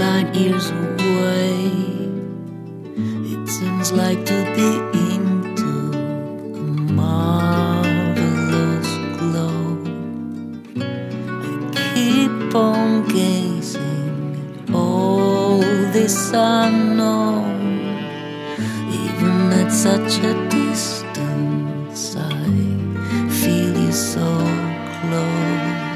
light years away. It seems like to be into a marvelous glow. I keep on gazing at all this unknown. Even at such a distance, I feel you so close.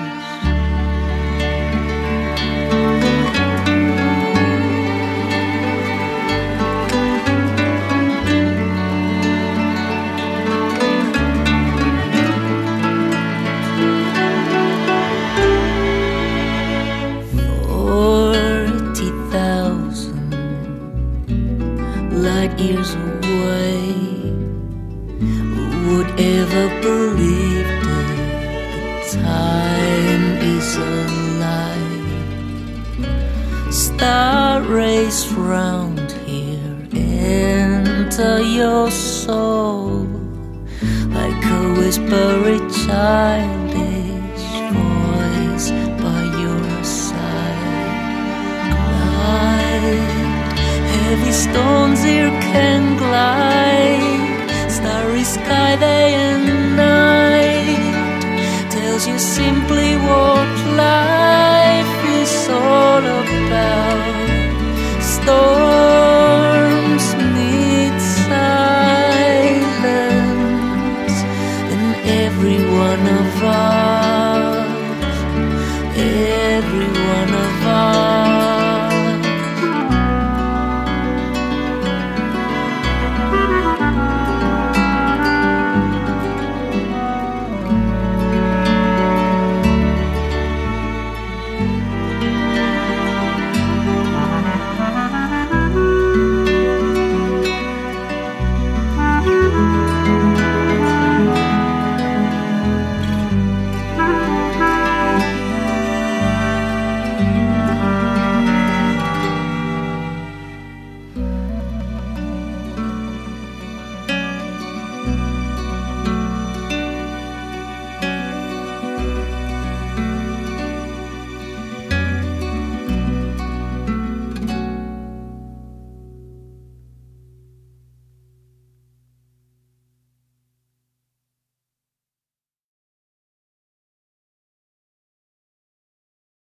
Light years away, who would ever believe that time is alive? Star rays round here enter your soul like a whispery childish voice by your side. Glide, heavy storm